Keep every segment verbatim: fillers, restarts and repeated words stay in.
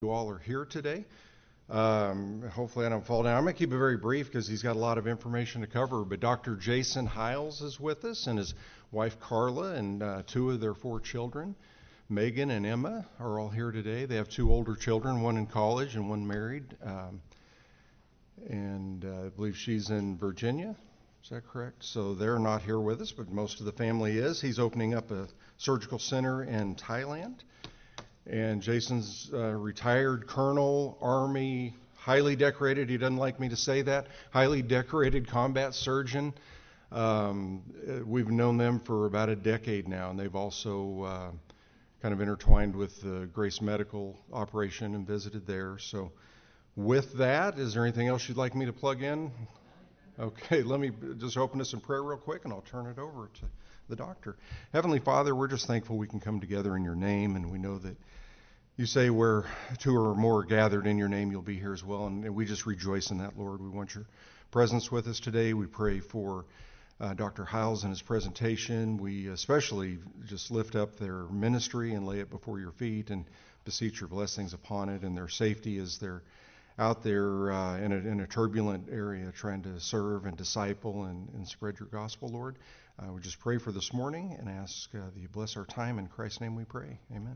You all are here today. Um, hopefully I don't fall down. I'm going to keep it very brief because he's got a lot of information to cover. But Doctor Jason Hiles is with us, and his wife Carla, and uh, two of their four children, Megan and Emma, are all here today. They have two older children, one in college and one married. Um, and uh, I believe she's in Virginia. Is that correct? So they're not here with us, but most of the family is. He's opening up a surgical center in Thailand. And Jason's uh, retired colonel, Army, highly decorated, he doesn't like me to say that, highly decorated combat surgeon. Um, we've known them for about a decade now, and they've also uh, kind of intertwined with the Grace Medical operation and visited there. So with that, is there anything else you'd like me to plug in? Okay, let me just open this in prayer real quick, and I'll turn it over to the doctor. Heavenly Father, we're just thankful we can come together in your name, and we know that you say where two or more are gathered in your name, you'll be here as well, and we just rejoice in that, Lord. We want your presence with us today. We pray for uh, Doctor Hiles and his presentation. We especially just lift up their ministry and lay it before your feet and beseech your blessings upon it and their safety as they're out there uh, in, a, in a turbulent area trying to serve and disciple and, and spread your gospel, Lord. Uh, we just pray for this morning and ask uh, that you bless our time. In Christ's name we pray. Amen.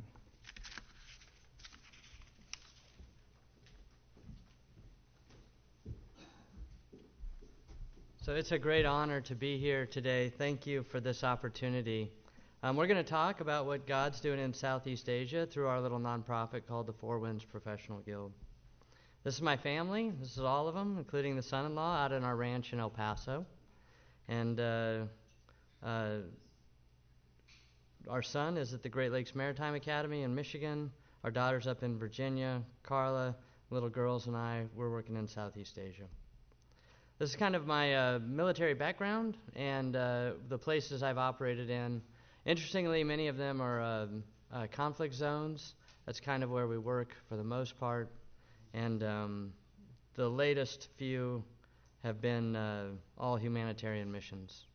So it's a great honor to be here today. Thank you for this opportunity. Um, we're going to talk about what God's doing in Southeast Asia through our little nonprofit called the Four Winds Professional Guild. This is my family. This is all of them, including the son-in-law out in our ranch in El Paso. And uh, uh, our son is at the Great Lakes Maritime Academy in Michigan. Our daughter's up in Virginia. Carla, little girls, and I, we're working in Southeast Asia. This is kind of my uh, military background and uh, the places I've operated in. Interestingly, many of them are uh, uh, conflict zones. That's kind of where we work for the most part. And um, the latest few have been uh, all humanitarian missions.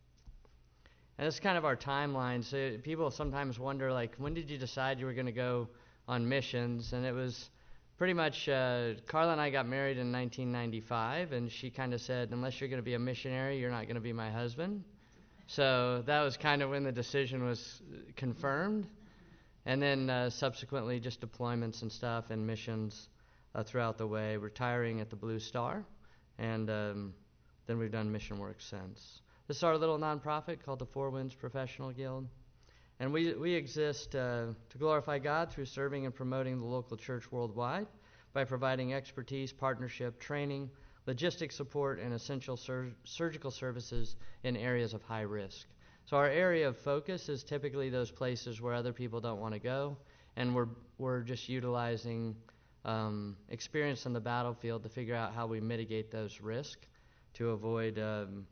And that's kind of our timeline. So people sometimes wonder, like, when did you decide you were going to go on missions? And it was pretty much, uh, Carla and I got married in nineteen ninety-five, and she kind of said, unless you're going to be a missionary, you're not going to be my husband. So that was kind of when the decision was confirmed. And then uh, subsequently just deployments and stuff and missions uh, throughout the way, retiring at the Blue Star, and um, then we've done mission work since. This is our little nonprofit called the Four Winds Professional Guild. And we we exist uh, to glorify God through serving and promoting the local church worldwide by providing expertise, partnership, training, logistic support, and essential sur- surgical services in areas of high risk. So our area of focus is typically those places where other people don't want to go, and we're we're just utilizing um, experience on the battlefield to figure out how we mitigate those risks to avoid um,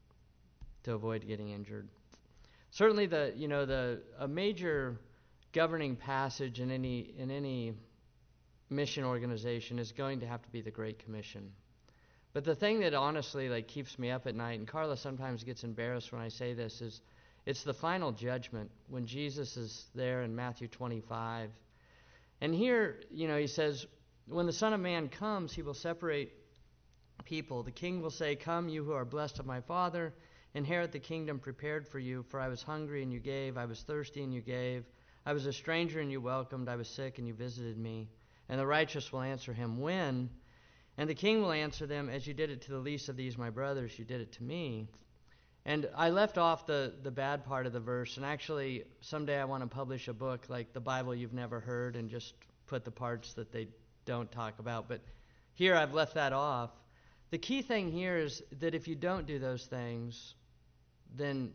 to avoid getting injured. Certainly, the you know the a major governing passage in any in any mission organization is going to have to be the Great Commission. But the thing that honestly like keeps me up at night, and Carla sometimes gets embarrassed when I say this, is it's the final judgment when Jesus is there in Matthew twenty-five. And here, you know, he says, when the Son of Man comes, he will separate people. The king will say, "Come, you who are blessed of my Father, inherit the kingdom prepared for you, for I was hungry and you gave, I was thirsty and you gave, I was a stranger and you welcomed, I was sick and you visited me." And the righteous will answer him, "When?" And the king will answer them, "As you did it to the least of these my brothers, you did it to me." And I left off the, the bad part of the verse, and actually someday I want to publish a book like the Bible You've Never Heard and just put the parts that they don't talk about. But here I've left that off. The key thing here is that if you don't do those things, then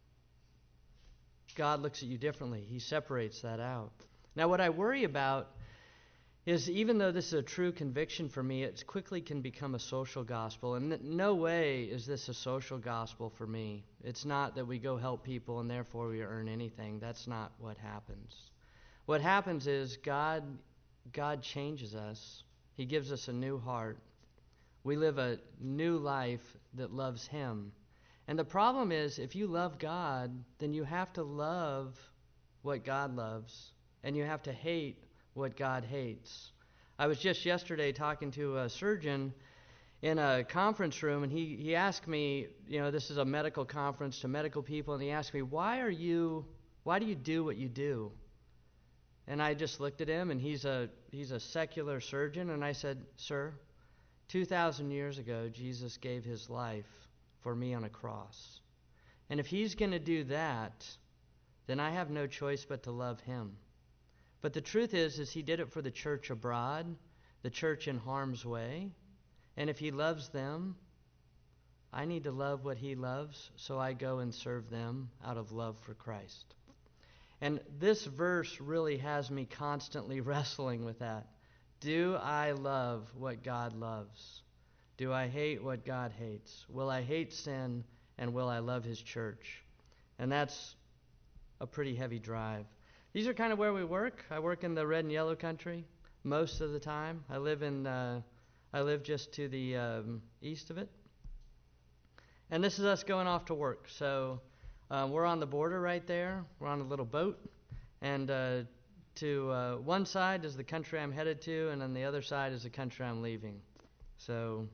God looks at you differently. He separates that out. Now, what I worry about is even though this is a true conviction for me, it quickly can become a social gospel. And no way is this a social gospel for me. It's not that we go help people and therefore we earn anything. That's not what happens. What happens is God, God changes us. He gives us a new heart. We live a new life that loves Him. And the problem is, if you love God, then you have to love what God loves, and you have to hate what God hates. I was just yesterday talking to a surgeon in a conference room, and he, he asked me, you know, this is a medical conference to medical people, and he asked me, why are you, why do you do what you do? And I just looked at him, and he's a he's a secular surgeon, and I said, sir, two thousand years ago, Jesus gave his life for me on a cross. And if he's going to do that, then I have no choice but to love him. But the truth is, is he did it for the church abroad, the church in harm's way. And if he loves them, I need to love what he loves, so I go and serve them out of love for Christ. And this verse really has me constantly wrestling with that. Do I love what God loves? Do I hate what God hates? Will I hate sin, and will I love his church? And that's a pretty heavy drive. These are kind of where we work. I work in the red and yellow country most of the time. I live in uh, I live just to the um, east of it. And this is us going off to work. So uh, we're on the border right there. We're on a little boat. And uh, to uh, one side is the country I'm headed to, and on the other side is the country I'm leaving. So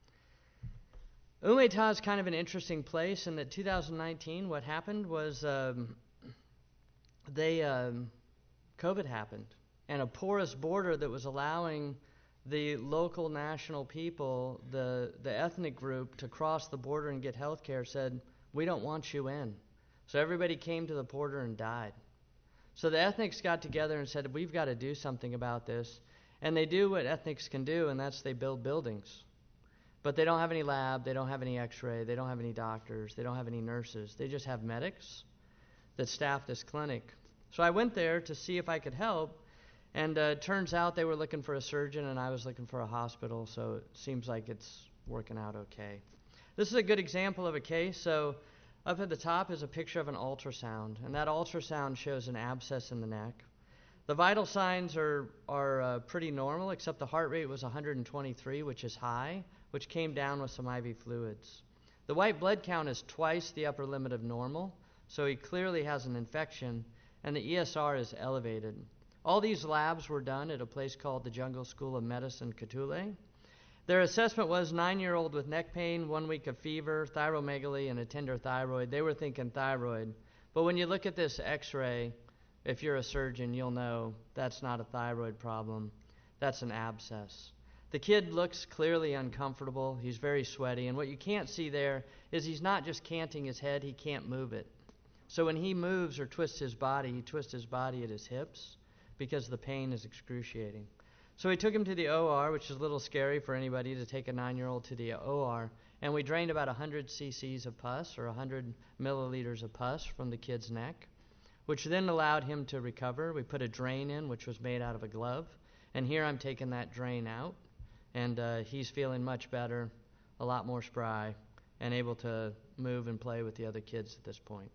Umeå is kind of an interesting place in that two thousand nineteen, what happened was um, they um, COVID happened, and a porous border that was allowing the local national people, the the ethnic group, to cross the border and get health care said, we don't want you in. So everybody came to the border and died. So the ethnics got together and said, we've got to do something about this. And they do what ethnics can do, and that's they build buildings. But they don't have any lab, they don't have any x-ray, they don't have any doctors, they don't have any nurses. They just have medics that staff this clinic. So I went there to see if I could help, and uh, it turns out they were looking for a surgeon, and I was looking for a hospital, so it seems like it's working out okay. This is a good example of a case. So up at the top is a picture of an ultrasound, and that ultrasound shows an abscess in the neck. The vital signs are, are uh, pretty normal, except the heart rate was one hundred twenty-three, which is high, which came down with some I V fluids. The white blood count is twice the upper limit of normal, so he clearly has an infection, and the E S R is elevated. All these labs were done at a place called the Jungle School of Medicine, Katule. Their assessment was nine-year-old with neck pain, one week of fever, thyromegaly, and a tender thyroid. They were thinking thyroid. But when you look at this x-ray, if you're a surgeon, you'll know that's not a thyroid problem. That's an abscess. The kid looks clearly uncomfortable. He's very sweaty. And what you can't see there is he's not just canting his head, he can't move it. So when he moves or twists his body, he twists his body at his hips because the pain is excruciating. So we took him to the O R, which is a little scary for anybody to take a nine-year-old to the O R, and we drained about one hundred cc's of pus, or one hundred milliliters of pus from the kid's neck, which then allowed him to recover. We put a drain in, which was made out of a glove, and here I'm taking that drain out, and uh, he's feeling much better, a lot more spry, and able to move and play with the other kids at this point.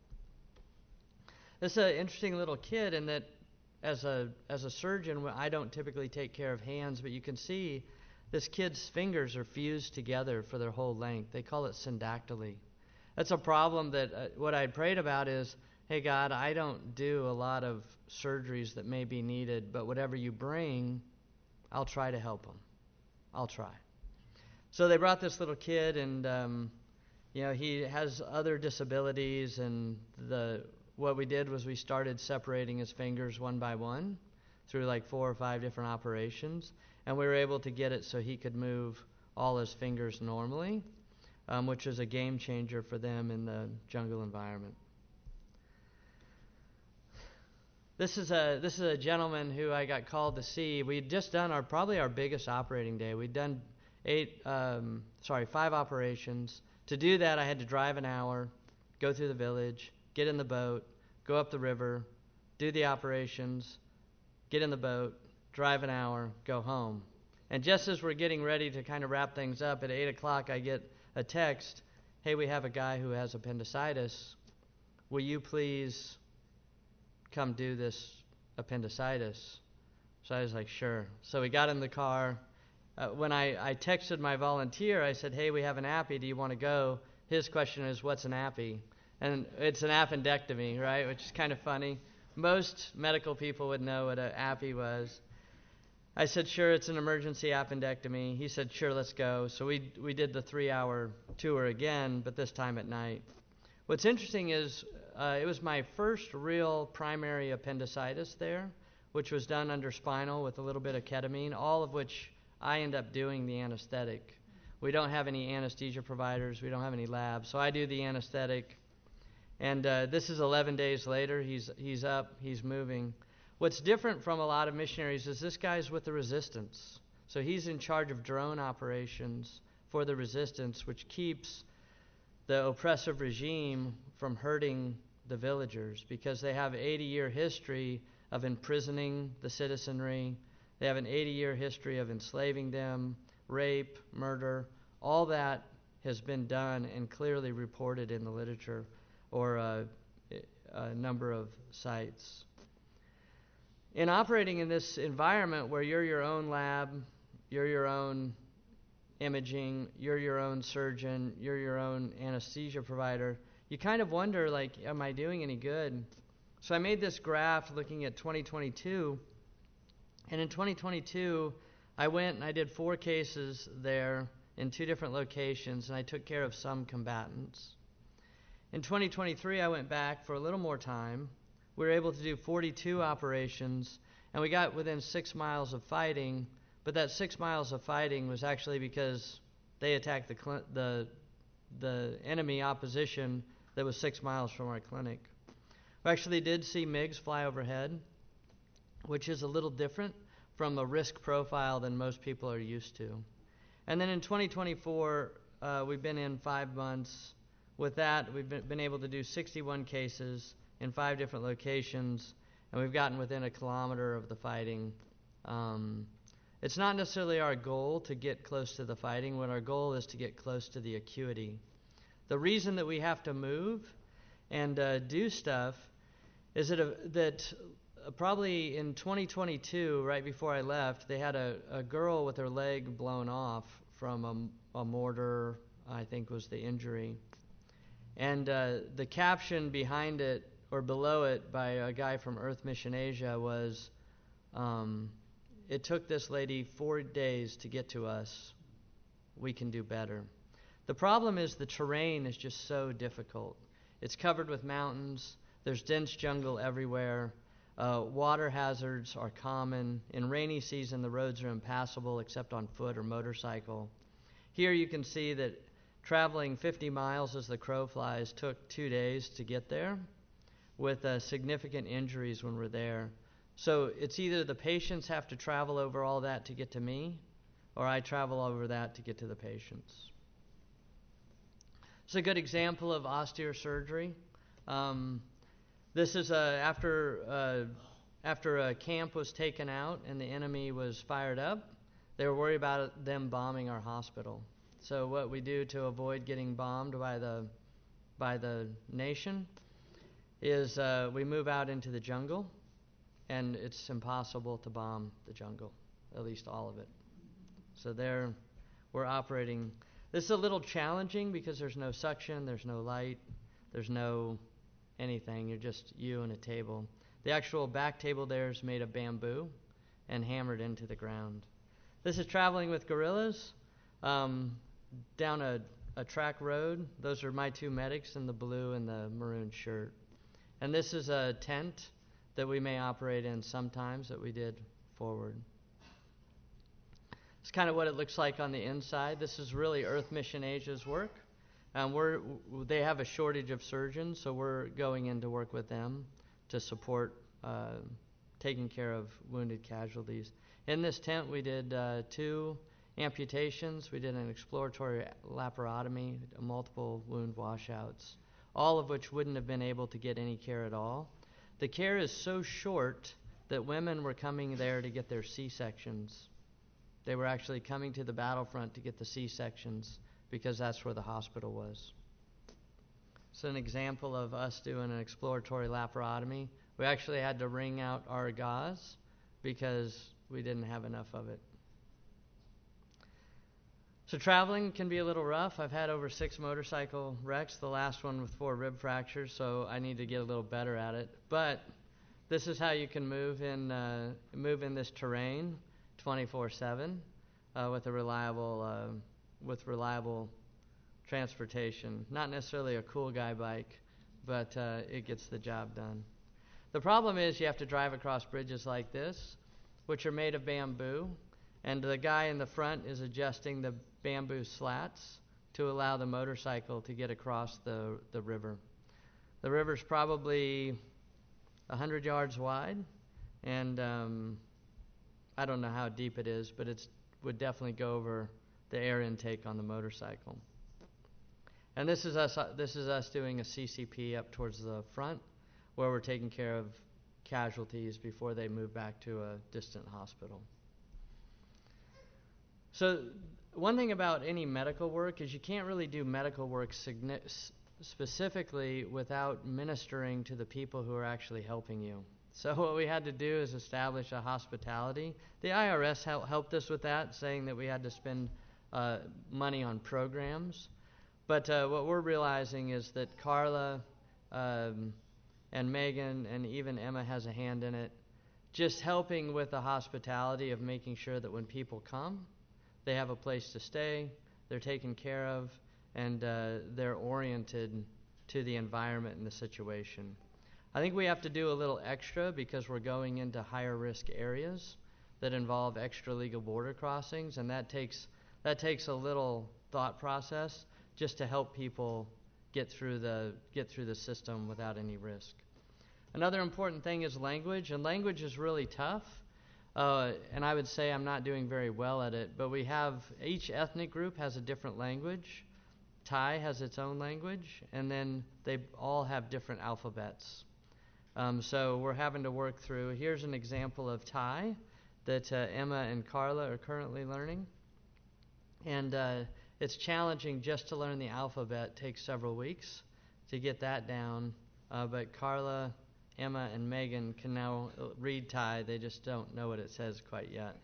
This is an interesting little kid in that as a as a surgeon, I don't typically take care of hands, but you can see this kid's fingers are fused together for their whole length. They call it syndactyly. That's a problem that uh, what I prayed about is, hey, God, I don't do a lot of surgeries that may be needed, but whatever you bring, I'll try to help them. I'll try. So they brought this little kid, and um, you know, he has other disabilities, and the what we did was we started separating his fingers one by one through like four or five different operations, and we were able to get it so he could move all his fingers normally, um, which is a game changer for them in the jungle environment. This is a this is a gentleman who I got called to see. We'd just done our probably our biggest operating day. We'd done eight, um, sorry, five operations. To do that, I had to drive an hour, go through the village, get in the boat, go up the river, do the operations, get in the boat, drive an hour, go home. And just as we're getting ready to kind of wrap things up, at eight o'clock I get a text, hey, we have a guy who has appendicitis. Will you please come do this appendicitis? So I was like, sure. So we got in the car. Uh, when I, I texted my volunteer, I said, hey, we have an appy. Do you want to go? His question is, what's an appy? And it's an appendectomy, right, which is kind of funny. Most medical people would know what an appy was. I said, sure, it's an emergency appendectomy. He said, sure, let's go. So we we did the three-hour tour again, but this time at night. What's interesting is uh, it was my first real primary appendicitis there, which was done under spinal with a little bit of ketamine, all of which I end up doing the anesthetic. We don't have any anesthesia providers. We don't have any labs. So I do the anesthetic. And uh, this is eleven days later. He's he's up. He's moving. What's different from a lot of missionaries is this guy's with the resistance. So he's in charge of drone operations for the resistance, which keeps the oppressive regime from hurting the villagers because they have eighty-year history of imprisoning the citizenry. They have an eighty-year history of enslaving them, rape, murder. All that has been done and clearly reported in the literature or uh, a number of sites. In operating in this environment where you're your own lab, you're your own imaging, you're your own surgeon, you're your own anesthesia provider, you kind of wonder, like, am I doing any good? So I made this graph looking at twenty twenty-two, and in twenty twenty-two, I went and I did four cases there in two different locations, and I took care of some combatants. In twenty twenty-three, I went back for a little more time. We were able to do forty-two operations, and we got within six miles of fighting, but that six miles of fighting was actually because they attacked the cl- the the enemy opposition that was six miles from our clinic. We actually did see MiGs fly overhead, which is a little different from a risk profile than most people are used to. And then in twenty twenty-four, uh, we've been in five months. With that, we've been, been able to do sixty-one cases in five different locations, and we've gotten within a kilometer of the fighting. Um, it's not necessarily our goal to get close to the fighting. What our goal is to get close to the acuity. The reason that we have to move and uh, do stuff is that, uh, that uh, probably in twenty twenty-two, right before I left, they had a, a girl with her leg blown off from a, a mortar, I think was the injury. And uh, the caption behind it, or below it, by a guy from Earth Mission Asia was, um, it took this lady four days to get to us. We can do better. The problem is the terrain is just so difficult. It's covered with mountains. There's dense jungle everywhere. Uh, water hazards are common. In rainy season, the roads are impassable except on foot or motorcycle. Here you can see that traveling fifty miles as the crow flies took two days to get there, with uh, significant injuries when we're there. So it's either the patients have to travel over all that to get to me, or I travel over that to get to the patients. It's a good example of austere surgery. Um, this is uh, after uh, after a camp was taken out and the enemy was fired up. They were worried about them bombing our hospital. So what we do to avoid getting bombed by the by the nation is uh, we move out into the jungle, and it's impossible to bomb the jungle, at least all of it. So there, we're operating. This is a little challenging because there's no suction, there's no light, there's no anything. You're just you and a table. The actual back table there is made of bamboo and hammered into the ground. This is traveling with guerrillas um, down a, a track road. Those are my two medics in the blue and the maroon shirt. And this is a tent that we may operate in sometimes that we did forward. It's kind of what it looks like on the inside. This is really Earth Mission Asia's work. Um, we're, they have a shortage of surgeons, so we're going in to work with them to support uh, taking care of wounded casualties. In this tent, we did uh, two amputations. We did an exploratory laparotomy, multiple wound washouts, all of which wouldn't have been able to get any care at all. The care is so short that women were coming there to get their C-sections. They were actually coming to the battlefront to get the C-sections because that's where the hospital was. So an example of us doing an exploratory laparotomy. We actually had to wring out our gauze because we didn't have enough of it. So traveling can be a little rough. I've had over six motorcycle wrecks, the last one with four rib fractures, so I need to get a little better at it. But this is how you can move in uh, move in this terrain twenty-four seven uh, with a reliable uh, with reliable transportation. Not necessarily a cool guy bike, but uh, it gets the job done. The problem is you have to drive across bridges like this, which are made of bamboo, and the guy in the front is adjusting the bamboo slats to allow the motorcycle to get across the, the river. The river's probably one hundred yards wide, and um, I don't know how deep it is, but it would definitely go over the air intake on the motorcycle. And this is us. Uh, this is us doing a C C P up towards the front, where we're taking care of casualties before they move back to a distant hospital. So one thing about any medical work is you can't really do medical work signi- specifically without ministering to the people who are actually helping you. So what we had to do is establish a hospitality. The I R S hel- helped us with that, saying that we had to spend uh, money on programs. But uh, what we're realizing is that Carla um, and Megan and even Emma has a hand in it, just helping with the hospitality of making sure that when people come, they have a place to stay, they're taken care of, and uh, they're oriented to the environment and the situation. I think we have to do a little extra because we're going into higher risk areas that involve extra legal border crossings, and that takes that takes a little thought process just to help people get through the get through the system without any risk. Another important thing is language, and language is really tough. Uh, and I would say I'm not doing very well at it, but we have, each ethnic group has a different language. Thai has its own language, and then they all have different alphabets. Um, so we're having to work through, here's an example of Thai that uh, Emma and Carla are currently learning. And uh, it's challenging just to learn the alphabet. It takes several weeks to get that down, uh, but Carla, Emma, and Megan can now read Thai. They just don't know what it says quite yet.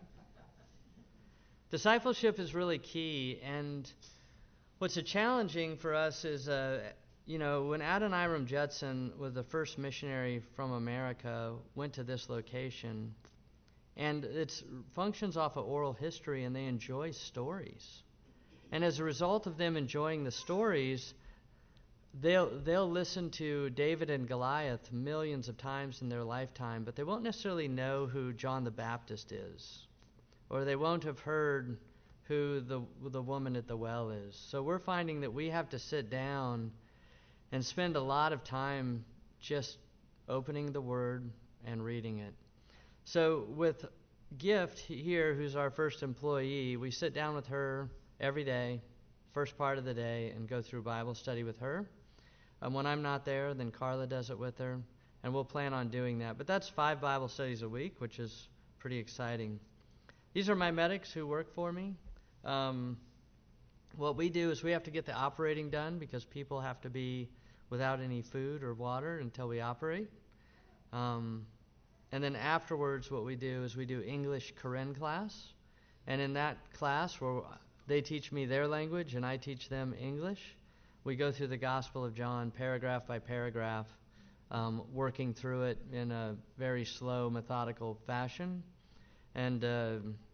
Discipleship is really key, and what's a challenging for us is, uh, you know, when Adoniram Judson was the first missionary from America, went to this location, and it functions off of oral history, and they enjoy stories. And as a result of them enjoying the stories, They'll they'll listen to David and Goliath millions of times in their lifetime, but they won't necessarily know who John the Baptist is, or they won't have heard who the the woman at the well is. So we're finding that we have to sit down and spend a lot of time just opening the Word and reading it. So with Gift here, who's our first employee, we sit down with her every day, first part of the day, and go through Bible study with her. And when I'm not there, then Carla does it with her, and we'll plan on doing that. But that's five Bible studies a week, which is pretty exciting. These are my medics who work for me. Um, what we do is we have to get the operating done because people have to be without any food or water until we operate. Um, and then afterwards, what we do is we do English Karen class. And in that class, where they teach me their language and I teach them English, we go through the Gospel of John paragraph by paragraph, um, working through it in a very slow, methodical fashion. And uh,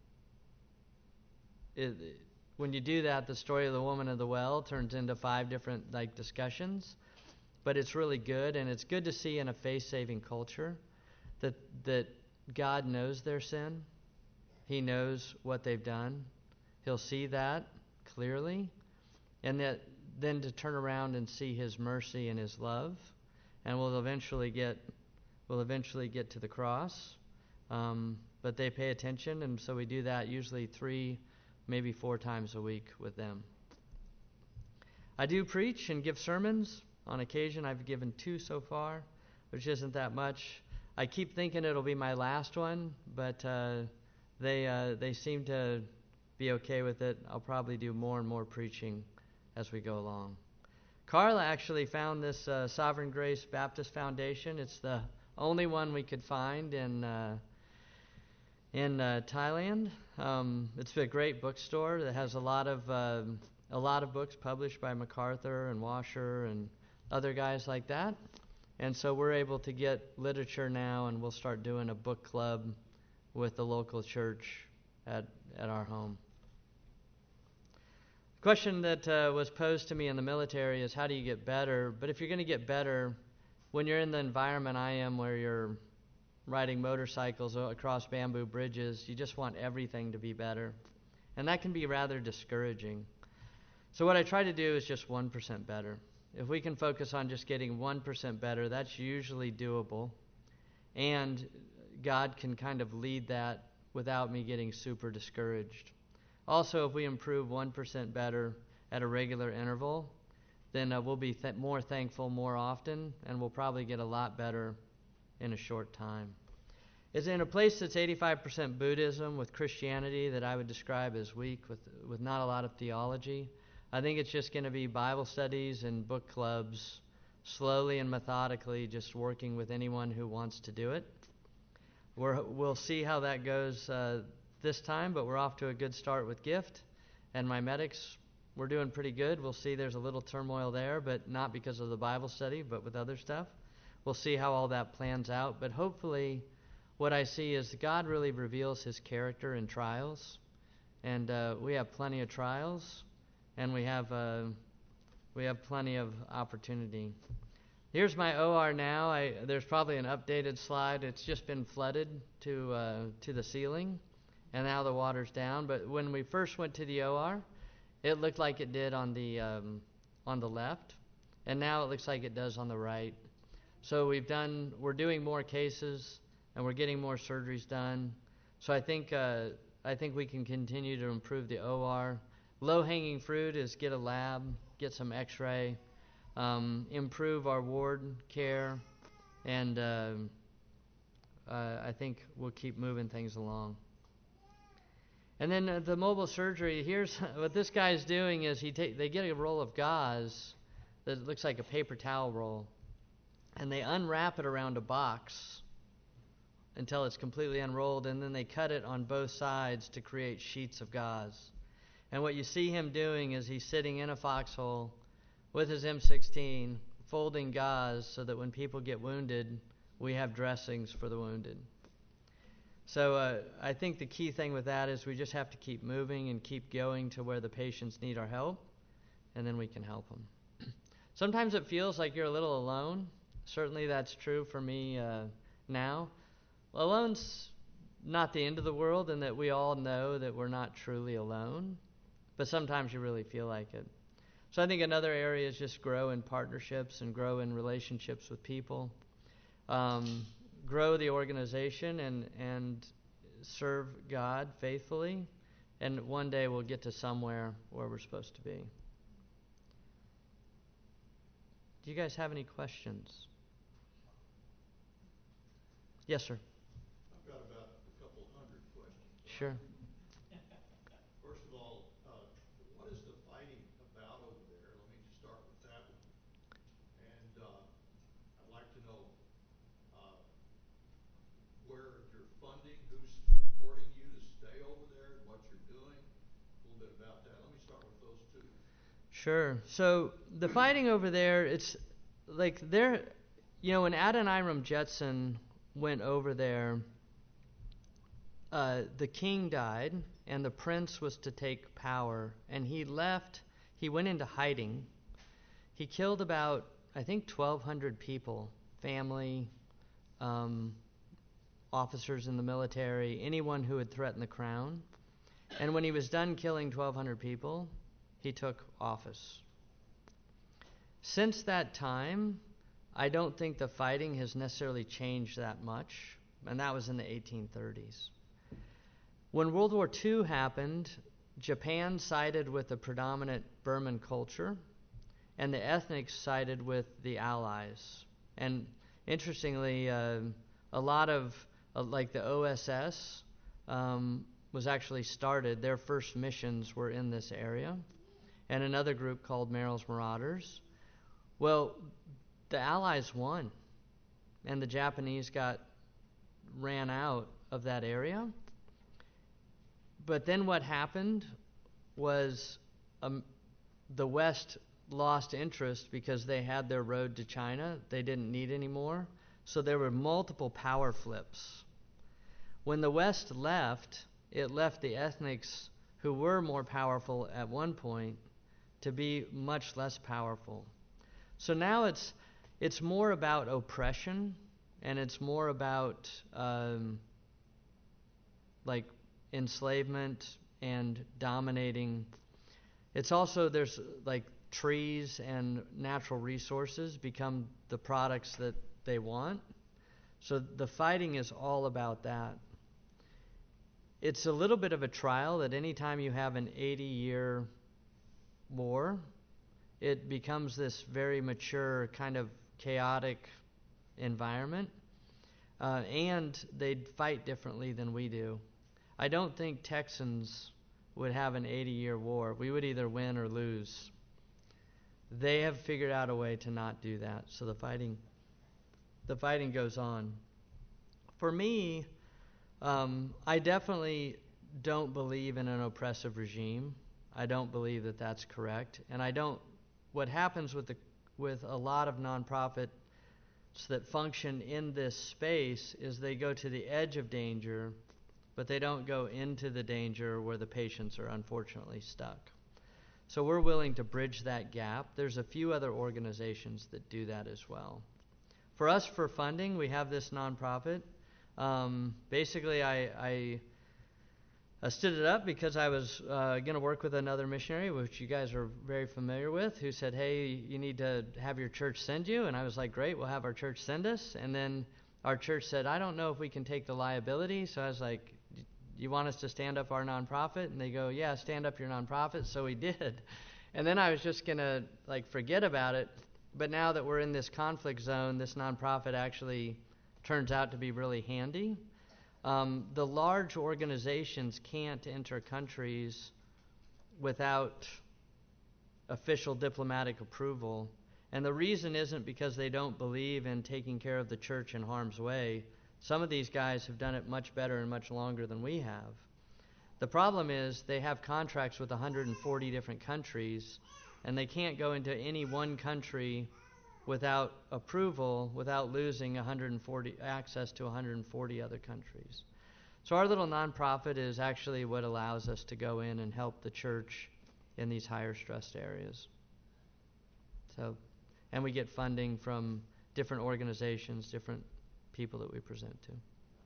it, when you do that, the story of the woman of the well turns into five different like discussions. But it's really good, and it's good to see in a faith-saving culture that that God knows their sin. He knows what they've done. He'll see that clearly, and that then to turn around and see His mercy and His love, and we'll eventually get we'll eventually get to the cross. Um, but they pay attention, and so we do that usually three, maybe four times a week with them. I do preach and give sermons. On occasion, I've given two so far, which isn't that much. I keep thinking it'll be my last one, but uh, they uh, they seem to be okay with it. I'll probably do more and more preaching as we go along. Carla actually found this uh, Sovereign Grace Baptist Foundation. It's the only one we could find in uh, in uh, Thailand. Um, it's a great bookstore that has a lot of uh, a lot of books published by MacArthur and Washer and other guys like that. And so we're able to get literature now, and we'll start doing a book club with the local church at, at our home. The question that uh, was posed to me in the military is, how do you get better? But if you're going to get better, when you're in the environment I am, where you're riding motorcycles across bamboo bridges, you just want everything to be better. And that can be rather discouraging. So what I try to do is just one percent better. If we can focus on just getting one percent better, that's usually doable. And God can kind of lead that without me getting super discouraged. Also, if we improve one percent better at a regular interval, then uh, we'll be th- more thankful more often, and we'll probably get a lot better in a short time. It's in a place that's eighty-five percent Buddhism with Christianity that I would describe as weak, with with not a lot of theology. I think it's just going to be Bible studies and book clubs, slowly and methodically, just working with anyone who wants to do it. We're, we'll see how that goes uh, this time, but we're off to a good start with Gift. And my medics, we're doing pretty good. We'll see there's a little turmoil there, but not because of the Bible study, but with other stuff. We'll see how all that plans out. But hopefully what I see is God really reveals his character in trials. And uh, we have plenty of trials, and we have uh, we have plenty of opportunity. Here's my O R now. I, there's probably an updated slide. It's just been flooded to uh, to the ceiling, and now the water's down. But when we first went to the O R, it looked like it did on the um, on the left, and now it looks like it does on the right. So we've done. We're doing more cases, and we're getting more surgeries done. So I think uh, I think we can continue to improve the O R. Low-hanging fruit is get a lab, get some X-ray, um, improve our ward care, and uh, uh, I think we'll keep moving things along. And then uh, the mobile surgery, here's what this guy's doing is he ta- they get a roll of gauze that looks like a paper towel roll, and they unwrap it around a box until it's completely unrolled, and then they cut it on both sides to create sheets of gauze. And what you see him doing is he's sitting in a foxhole with his M sixteen, folding gauze so that when people get wounded, we have dressings for the wounded. So uh, I think the key thing with that is we just have to keep moving and keep going to where the patients need our help, and then we can help them. Sometimes it feels like you're a little alone. Certainly that's true for me uh, now. Alone's not the end of the world, and that we all know that we're not truly alone. But sometimes you really feel like it. So I think another area is just grow in partnerships and grow in relationships with people. Um, grow the organization and, and serve God faithfully. And one day we'll get to somewhere where we're supposed to be. Do you guys have any questions? Yes, sir. I've got about a couple hundred questions. Sure. First of all, uh, what is the fighting about over there? Let me just start with that one. And uh, I'd like to know uh, where you're funding, who's supporting you to stay over there, and what you're doing. A little bit about that. Let me start with those two. Sure. So the fighting over there, it's like they're, you know, when Adoniram Judson went over there, uh, the king died, and the prince was to take power, and he left, he went into hiding. He killed about, I think, twelve hundred people, family, um, officers in the military, anyone who had threatened the crown. And when he was done killing twelve hundred people, he took office. Since that time, I don't think the fighting has necessarily changed that much, and that was in the eighteen thirties. When World War Two happened, Japan sided with the predominant Burman culture, and the ethnics sided with the Allies. And interestingly, uh, a lot of, uh, like the O S S um, was actually started, their first missions were in this area, and another group called Merrill's Marauders. Well, the Allies won, and the Japanese got ran out of that area. But then what happened was um, the West lost interest because they had their road to China. They didn't need anymore. So there were multiple power flips. When the West left, it left the ethnics who were more powerful at one point to be much less powerful. So now it's it's more about oppression, and it's more about um, like enslavement and dominating. It's also, there's like trees and natural resources become the products that they want. So the fighting is all about that. It's a little bit of a trial that anytime you have an eighty-year war, it becomes this very mature, kind of chaotic environment. Uh, and they'd fight differently than we do. I don't think Texans would have an eighty-year war. We would either win or lose. They have figured out a way to not do that. So the fighting, the fighting goes on. For me, um, I definitely don't believe in an oppressive regime. I don't believe that that's correct. And I don't, what happens with the with a lot of nonprofits that function in this space is they go to the edge of danger, but they don't go into the danger where the patients are unfortunately stuck. So we're willing to bridge that gap. There's a few other organizations that do that as well. For us, for funding, we have this nonprofit. Um, basically, I, I I stood it up because I was uh, going to work with another missionary, which you guys are very familiar with, who said, hey, you need to have your church send you. And I was like, great, we'll have our church send us. And then our church said, I don't know if we can take the liability. So I was like, you want us to stand up our nonprofit? And they go, yeah, stand up your nonprofit. So we did. And then I was just going to like forget about it. But now that we're in this conflict zone, this nonprofit actually turns out to be really handy. Um, the large organizations can't enter countries without official diplomatic approval. And the reason isn't because they don't believe in taking care of the church in harm's way. Some of these guys have done it much better and much longer than we have. The problem is they have contracts with one hundred forty different countries, and they can't go into any one country without approval, without losing one hundred forty access to one hundred forty other countries. So our little nonprofit is actually what allows us to go in and help the church in these higher stressed areas. So, and we get funding from different organizations, different people that we present to.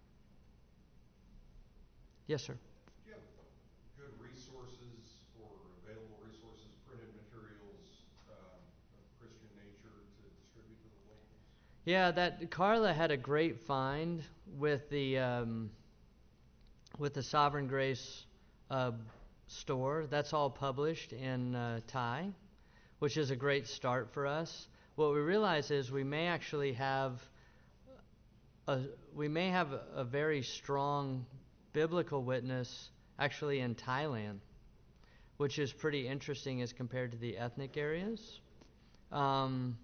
Yes, sir. Do you have good resources or available resources, printed materials um, of Christian nature to distribute to the locals? Yeah, that Carla had a great find with the um, with the Sovereign Grace uh, store. That's all published in uh, Thai, which is a great start for us. What we realize is we may actually have a, we may have a, a very strong biblical witness actually in Thailand, which is pretty interesting as compared to the ethnic areas. Um,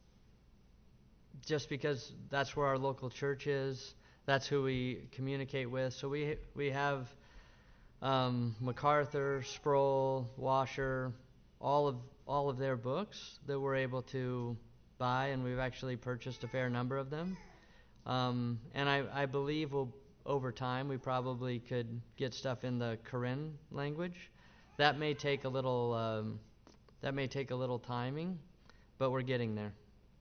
just because that's where our local church is, that's who we communicate with. So we we have um, MacArthur, Sproul, Washer, all of all of their books that we're able to buy, and we've actually purchased a fair number of them. Um, and I, I believe we'll, over time we probably could get stuff in the Karen language. That may take a little um, that may take a little timing, but we're getting there.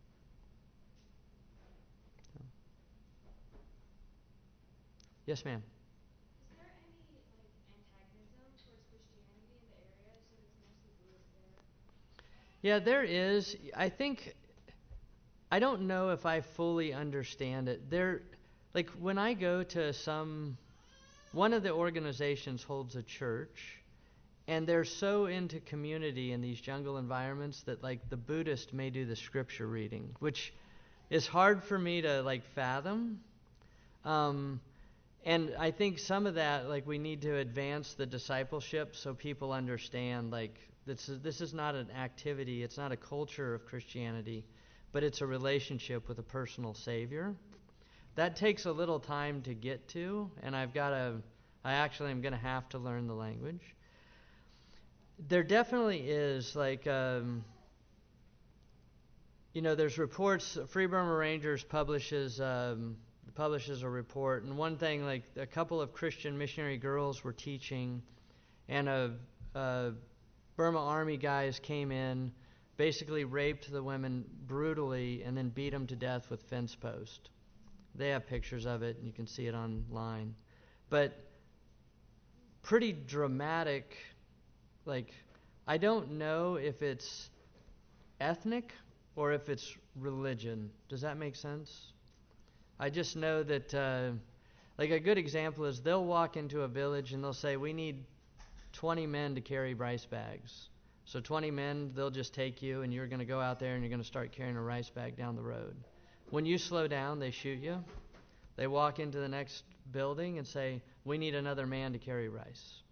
Yes, ma'am. Is there any like antagonism towards Christianity in the area? So it's mostly Buddhist there. Yeah, there is. I think I don't know if I fully understand it. There, like when I go to some, one of the organizations holds a church, and they're so into community in these jungle environments that like the Buddhist may do the scripture reading, which is hard for me to like fathom. Um, And I think some of that, like, we need to advance the discipleship so people understand, like, this is, this is not an activity, it's not a culture of Christianity, but it's a relationship with a personal Savior. That takes a little time to get to, and I've got to, I actually am going to have to learn the language. There definitely is, like, um, you know, there's reports, Free Burma Rangers publishes um, publishes a report. And one thing, like a couple of Christian missionary girls were teaching, and a, a Burma Army guys came in, basically raped the women brutally, and then beat them to death with fence post. They have pictures of it, and you can see it online. But pretty dramatic, like, I don't know if it's ethnic or if it's religion. Does that make sense? I just know that, uh, like, a good example is they'll walk into a village and they'll say, we need twenty men to carry rice bags. So twenty men, they'll just take you, and you're going to go out there and you're going to start carrying a rice bag down the road. When you slow down, they shoot you. They walk into the next building and say, we need another man to carry rice.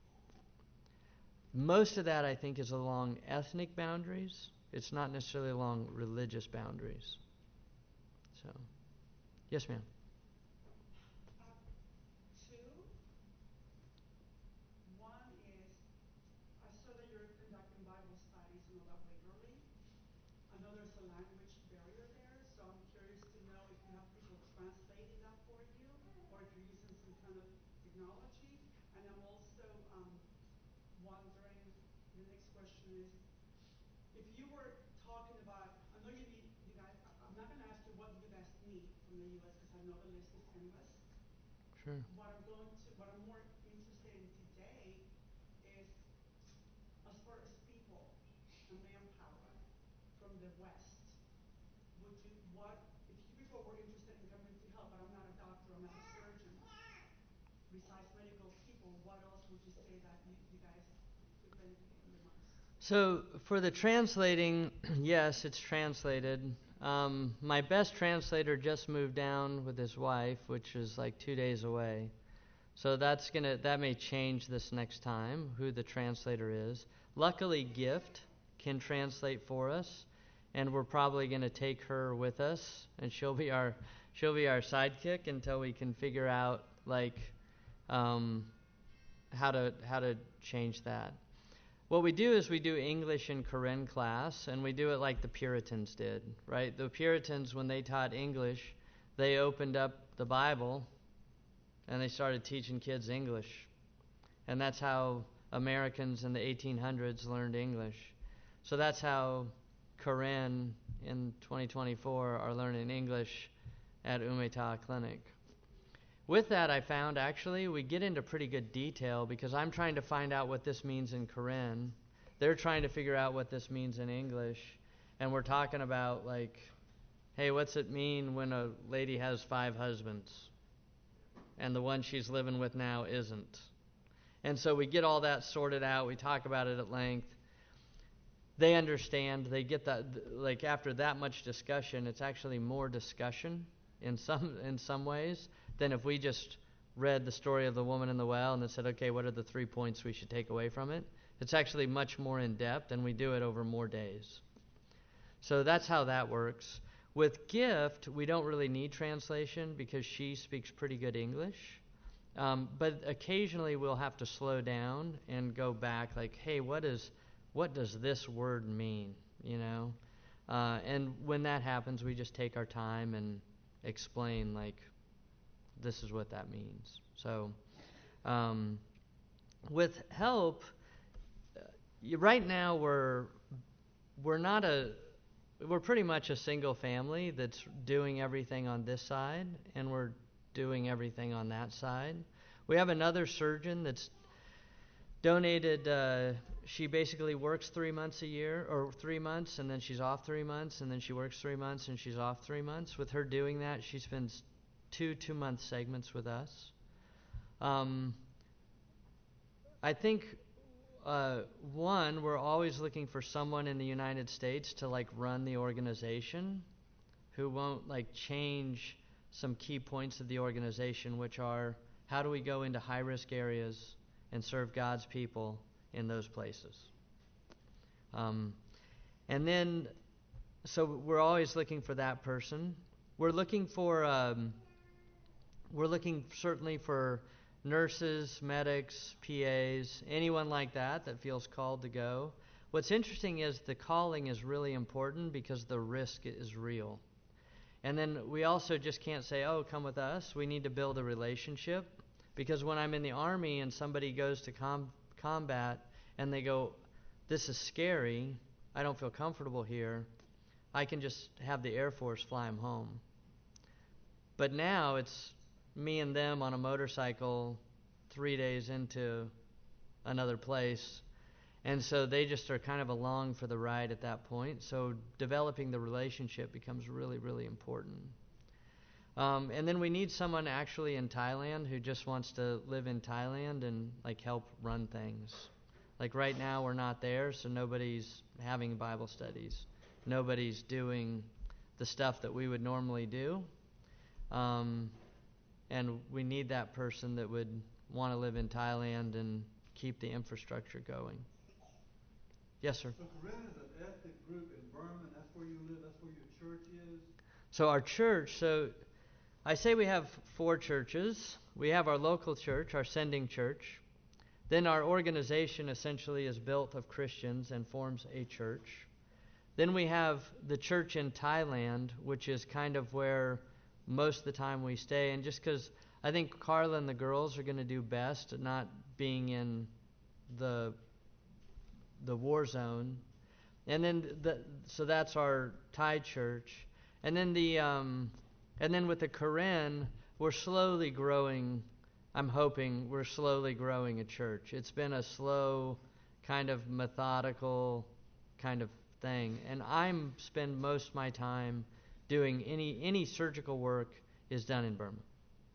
Most of that, I think, is along ethnic boundaries. It's not necessarily along religious boundaries. So, yes, ma'am. Sure. So for the translating, yes, it's translated. Um, my best translator just moved down with his wife, which is like two days away. So that's gonna that may change this next time, who the translator is. Luckily, Gift can translate for us, and we're probably gonna take her with us, and she'll be our she'll be our sidekick until we can figure out like um, how to how to change that. What we do is we do English in Karen class, and we do it like the Puritans did, right? The Puritans, when they taught English, they opened up the Bible, and they started teaching kids English. And that's how Americans in the eighteen hundreds learned English. So that's how Karen in twenty twenty-four are learning English at Umeå Clinic. With that, I found actually we get into pretty good detail because I'm trying to find out what this means in Karen. They're trying to figure out what this means in English. And we're talking about like, hey, what's it mean when a lady has five husbands and the one she's living with now isn't? And so we get all that sorted out. We talk about it at length. They understand. They get that. Like after that much discussion, it's actually more discussion in some in some ways than if we just read the story of the woman in the well and then said, okay, what are the three points we should take away from it? It's actually much more in depth, and we do it over more days. So that's how that works. With Gift, we don't really need translation because she speaks pretty good English. Um, but occasionally we'll have to slow down and go back like, hey, what is what does this word mean? You know? Uh, and when that happens, we just take our time and explain like, this is what that means. So um, with help, uh, right now we're we're not a we're pretty much a single family that's doing everything on this side, and we're doing everything on that side. We have another surgeon that's donated. Uh, she basically works three months a year, or three months, and then she's off three months, and then she works three months, and she's off three months. With her doing that, she spends two two-month segments with us. Um, I think, uh, one, we're always looking for someone in the United States to like run the organization who won't like change some key points of the organization, which are how do we go into high-risk areas and serve God's people in those places. Um, and then, so we're always looking for that person. We're looking for... Um, We're looking certainly for nurses, medics, P As, anyone like that that feels called to go. What's interesting is the calling is really important because the risk is real. And then we also just can't say, oh, come with us. We need to build a relationship. Because when I'm in the Army and somebody goes to com- combat and they go, this is scary, I don't feel comfortable here, I can just have the Air Force fly them home. But now it's me and them on a motorcycle three days into another place. And so they just are kind of along for the ride at that point. So developing the relationship becomes really, really important. Um, and then we need someone actually in Thailand who just wants to live in Thailand and like help run things. Like right now we're not there, so nobody's having Bible studies. Nobody's doing the stuff that we would normally do. Um, and we need that person that would want to live in Thailand and keep the infrastructure going. Yes, sir. So Karen is an ethnic group in Burma, and that's where you live, that's where your church is? So our church, so I say we have four churches. We have our local church, our sending church. Then our organization essentially is built of Christians and forms a church. Then we have the church in Thailand, which is kind of where most of the time we stay. And just because I think Carla and the girls are going to do best at not being in the the war zone. And then the, so that's our Thai church. And then the um, and then with the Karen, we're slowly growing. I'm hoping we're slowly growing a church. It's been a slow, kind of methodical kind of thing. And I'm spend most of my time doing any any surgical work is done in Burma.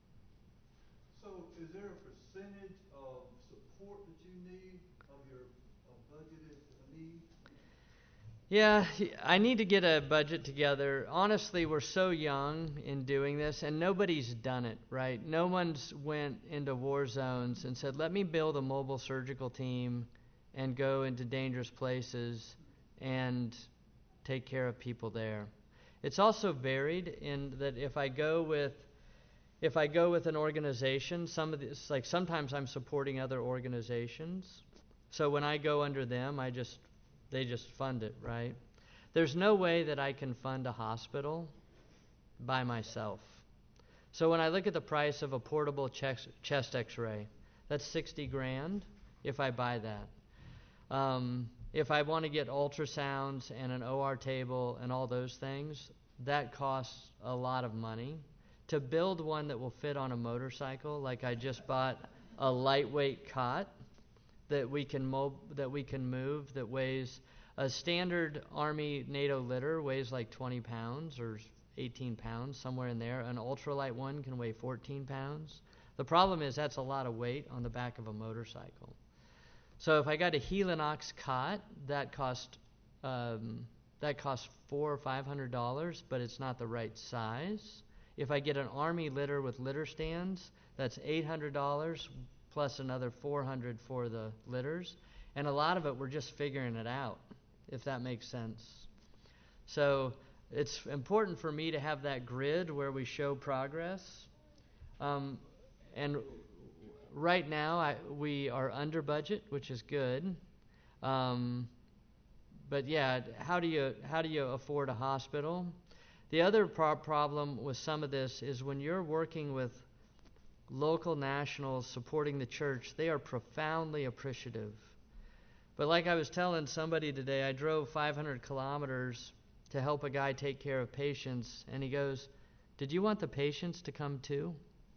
So is there a percentage of support that you need of your of budgeted need? Yeah, I need to get a budget together. Honestly, we're so young in doing this, and nobody's done it, right? No one's went into war zones and said, let me build a mobile surgical team and go into dangerous places and take care of people there. It's also varied in that if I go with if I go with an organization, some of this, like sometimes I'm supporting other organizations. So when I go under them, I just they just fund it, right? There's no way that I can fund a hospital by myself. So when I look at the price of a portable chest, chest x-ray, that's sixty grand if I buy that. Um, if I want to get ultrasounds and an O R table and all those things, that costs a lot of money. To build one that will fit on a motorcycle, like I just bought a lightweight cot that we can mo- that we can move that weighs a standard Army NATO litter weighs like twenty pounds or eighteen pounds, somewhere in there. An ultralight one can weigh fourteen pounds. The problem is that's a lot of weight on the back of a motorcycle. So if I got a Helinox cot, that cost um, that costs four or five hundred dollars, but it's not the right size. If I get an Army litter with litter stands, that's eight hundred dollars plus another four hundred dollars for the litters. And a lot of it, we're just figuring it out, if that makes sense. So it's important for me to have that grid where we show progress. Um, and right now, I, we are under budget, which is good. Um, but yeah, how do you how do you afford a hospital? The other pro- problem with some of this is when you're working with local nationals supporting the church, they are profoundly appreciative. But like I was telling somebody today, I drove five hundred kilometers to help a guy take care of patients, and he goes, "Did you want the patients to come too?"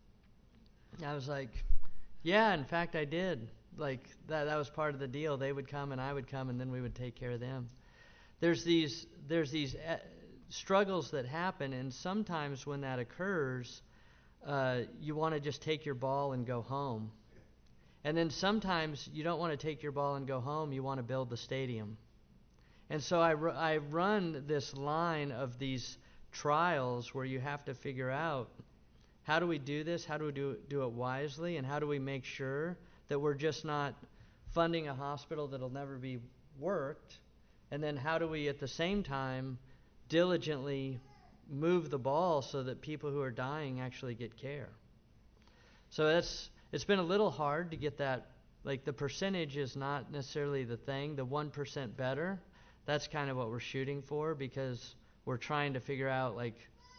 I was like, "Yeah, in fact I did. Like that that was part of the deal. They would come and I would come, and then we would take care of them." There's these there's these uh, struggles that happen, and sometimes when that occurs, uh, you want to just take your ball and go home. And then sometimes you don't want to take your ball and go home, you want to build the stadium. And so I, ru- I run this line of these trials where you have to figure out, how do we do this, how do we do, do it wisely, and how do we make sure that we're just not funding a hospital that'll never be worked, and then how do we at the same time diligently move the ball so that people who are dying actually get care. So that's it's been a little hard to get that, like the percentage is not necessarily the thing, the one percent better, that's kind of what we're shooting for, because we're trying to figure out like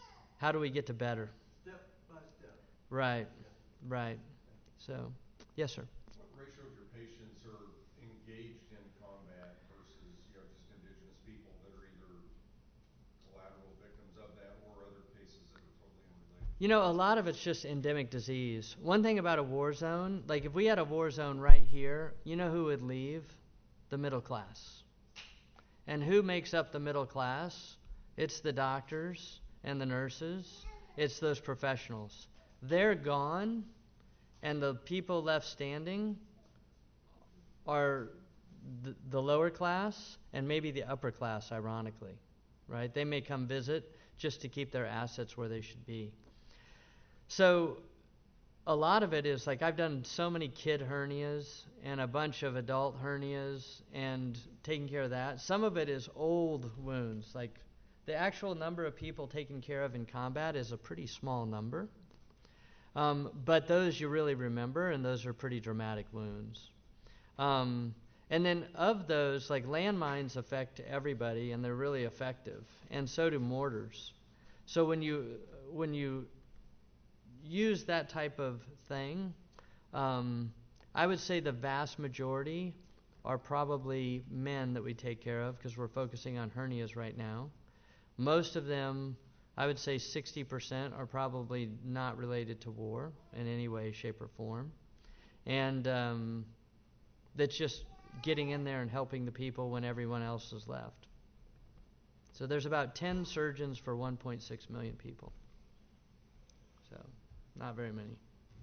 how do we get to better? Step by step. Right, Yeah. right. So, yes, sir. What ratio of your patients are engaged in combat versus, you know, just indigenous people that are either collateral victims of that or other cases that are totally unrelated? You know, a lot of it's just endemic disease. One thing about a war zone, like if we had a war zone right here, you know who would leave? The middle class. And who makes up the middle class? It's the doctors and the nurses. It's those professionals. They're gone, and the people left standing are the, the lower class and maybe the upper class, ironically, right? They may come visit just to keep their assets where they should be. So a lot of it is like I've done so many kid hernias and a bunch of adult hernias and taking care of that. Some of it is old wounds. Like the actual number of people taken care of in combat is a pretty small number. Um, but those you really remember, and those are pretty dramatic wounds. Um, and then of those, like landmines affect everybody, and they're really effective, and so do mortars. So when you when you use that type of thing, um, I would say the vast majority are probably men that we take care of because we're focusing on hernias right now. Most of them, I would say sixty percent are probably not related to war in any way, shape, or form. And um, that's just getting in there and helping the people when everyone else is left. So there's about ten surgeons for one point six million people. So, not very many.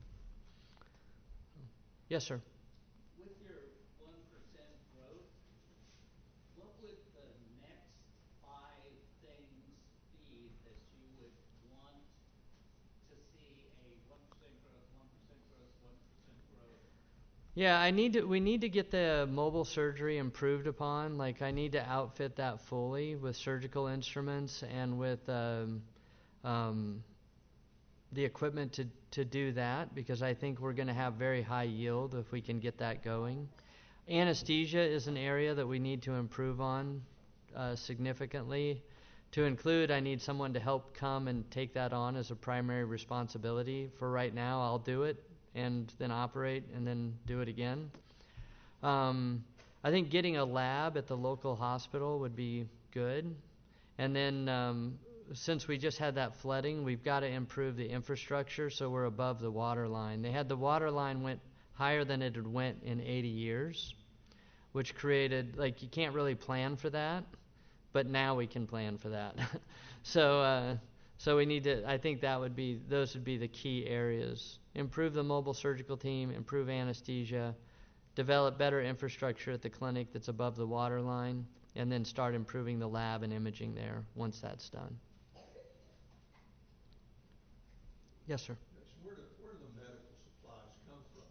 Yes, sir. With your one percent growth, what would the next five things be that you would want to see a one percent growth, one percent growth, one percent growth? Yeah, I need to. We need to get the mobile surgery improved upon. Like, I need to outfit that fully with surgical instruments and with um, um, the equipment to to do that, because I think we're going to have very high yield if we can get that going. Anesthesia is an area that we need to improve on uh, significantly. To include, I need someone to help come and take that on as a primary responsibility. For right now, I'll do it and then operate and then do it again. Um, I think getting a lab at the local hospital would be good. And then um, since we just had that flooding, we've got to improve the infrastructure so we're above the water line. They had the water line went higher than it had went in eighty years, which created, like, you can't really plan for that, but now we can plan for that. so uh, so we need to, I think that would be, those would be the key areas. Improve the mobile surgical team, improve anesthesia, develop better infrastructure at the clinic that's above the water line, and then start improving the lab and imaging there once that's done. Yes, sir. Yes, where do, where do the medical supplies come from?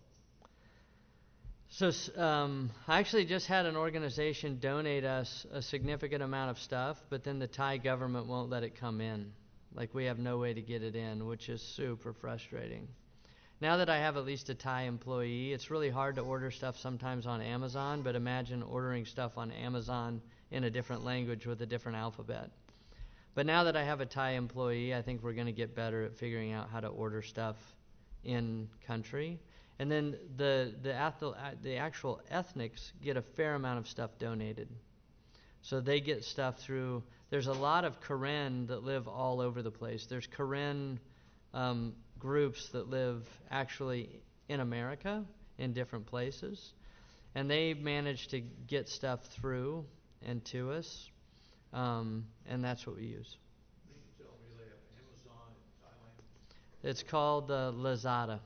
So um, I actually just had an organization donate us a significant amount of stuff, but then the Thai government won't let it come in. Like, we have no way to get it in, which is super frustrating. Now that I have at least a Thai employee, it's really hard to order stuff sometimes on Amazon, but imagine ordering stuff on Amazon in a different language with a different alphabet. But now that I have a Thai employee, I think we're going to get better at figuring out how to order stuff in country. And then the the, athel, the actual ethnics get a fair amount of stuff donated. So they get stuff through, there's a lot of Karen that live all over the place. There's Karen um, groups that live actually in America in different places. And they manage to get stuff through and to us. Um, and that's what we use. You can tell me they have Amazon in Thailand. It's called uh, Lazada.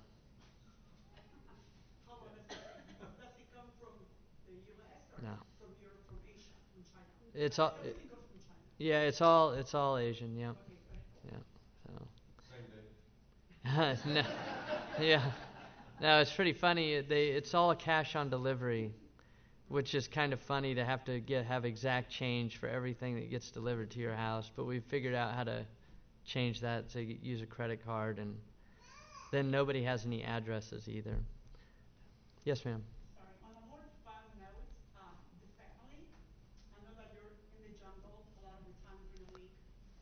How about this? Does it come from the U S or No. from Europe, from Asia, from China? It's all, it, Everything comes from China. yeah, it's all it's all Asian. Yeah, Okay, good. yeah. So. Same day. no, yeah, no, it's pretty funny. They it's all cash on delivery, which is kind of funny to have to get have exact change for everything that gets delivered to your house. But we've figured out how to change that to use a credit card, and then nobody has any addresses either. Yes, ma'am. Sorry. On a more fun note, um, the family. I know that you're in the jungle a lot of the times during the week.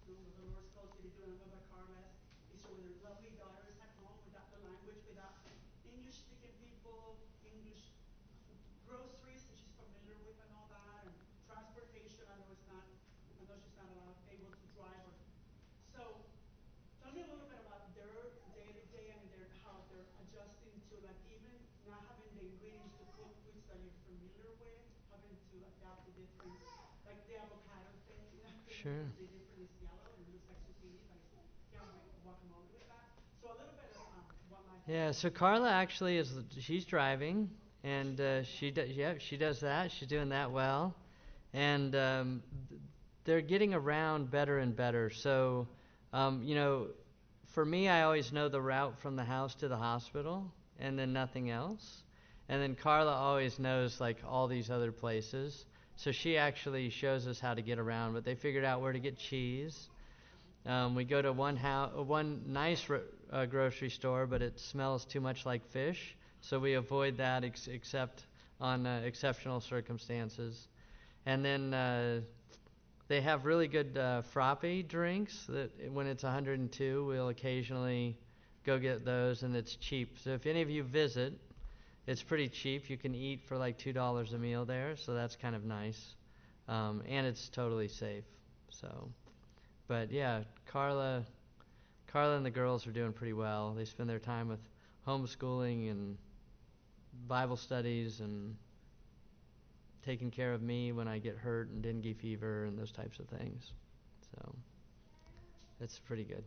doing with the Lord's culture, they're doing Mother Carla's. It's with their lovely daughters at home without the language, without English-speaking people, English groceries that she's familiar with and all that, and transportation. I know it's not, I know she's not allowed, able to drive. Or, so tell me a little bit about their day-to-day and their how they're adjusting to like even not having the ingredients to cook foods that you're familiar with, having to adapt to different, like the avocado thing, you know, Sure. the different is yellow and it looks like zucchini, but it's can't make guacamole with that. So a little bit of um, what life. Yeah, so Carla actually is, she's driving, and uh, she does, yeah, she does that. She's doing that well. And um, they're getting around better and better. So, um, you know, for me, I always know the route from the house to the hospital, and then nothing else. And then Carla always knows, like, all these other places. So she actually shows us how to get around, but they figured out where to get cheese. Um, we go to one house, one nice ro- uh, grocery store, but it smells too much like fish, so we avoid that ex- except on uh, exceptional circumstances. And then uh, they have really good uh, frappe drinks that when it's one hundred two, we'll occasionally go get those, and it's cheap. So if any of you visit, it's pretty cheap. You can eat for like two dollars a meal there, so that's kind of nice. Um, and it's totally safe. So, but yeah, Carla, Carla and the girls are doing pretty well. They spend their time with homeschooling and Bible studies and taking care of me when I get hurt and dengue fever and those types of things. So it's pretty good.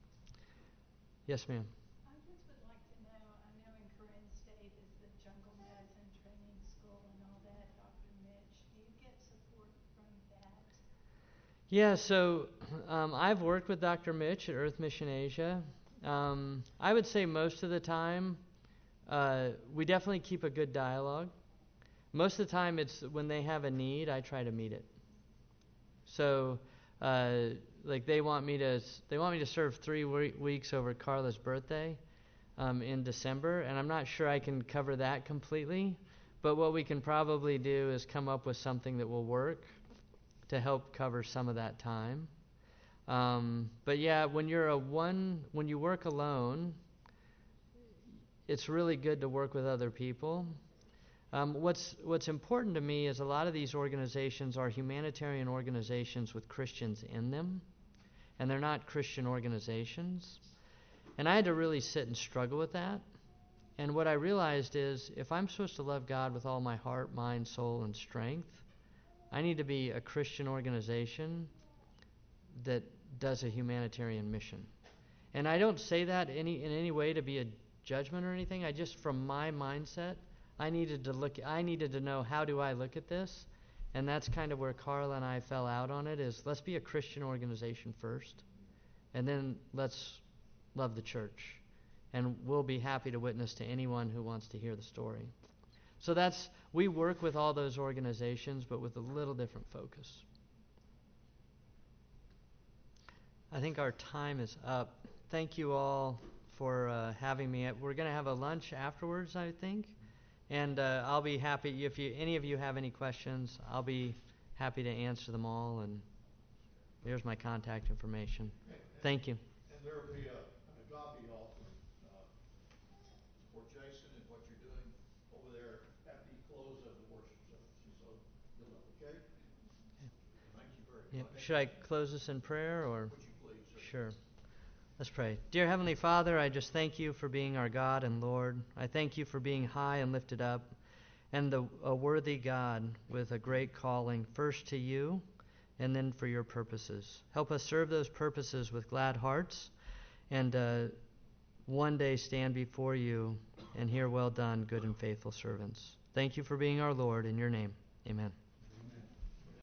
Yes, ma'am. I just would like to know, I know in Corinne State is the Jungle Medicine Training School and all that, Doctor Mitch. Do you get support from that? Yeah, so um, I've worked with Doctor Mitch at Earth Mission Asia. Um, I would say most of the time uh, we definitely keep a good dialogue. Most of the time it's when they have a need, I try to meet it. So uh, like they want me to they want me to serve three we- weeks over Carla's birthday um, in December, and I'm not sure I can cover that completely, but what we can probably do is come up with something that will work to help cover some of that time. Um, but yeah, when you're a one, when you work alone, it's really good to work with other people. Um, what's what's important to me is a lot of these organizations are humanitarian organizations with Christians in them, and they're not Christian organizations. And I had to really sit and struggle with that. And what I realized is if I'm supposed to love God with all my heart, mind, soul, and strength, I need to be a Christian organization that does a humanitarian mission. And I don't say that any in any way to be a judgment or anything. I just, from my mindset, I needed to look. I needed to know, how do I look at this? And that's kind of where Carla and I fell out on it. Is let's be a Christian organization first, and then let's love the church, and we'll be happy to witness to anyone who wants to hear the story. So that's, we work with all those organizations, but with a little different focus. I think our time is up. Thank you all for uh, having me. We're going to have a lunch afterwards, I think, and uh, I'll be happy if you, any of you have any questions. I'll be happy to answer them all. And there's my contact information. And, and, Thank you. And there will be a, an agape offering uh, for Jason and what you're doing over there at the close of the worship service. So, okay? Thank you very Yep. much. Should I close this in prayer, or? Would you please, sir? Sure. Let's pray. Dear Heavenly Father, I just thank you for being our God and Lord. I thank you for being high and lifted up, and the, a worthy God with a great calling, first to you and then for your purposes. Help us serve those purposes with glad hearts, and uh, one day stand before you and hear, well done, good and faithful servants. Thank you for being our Lord. In your name, amen.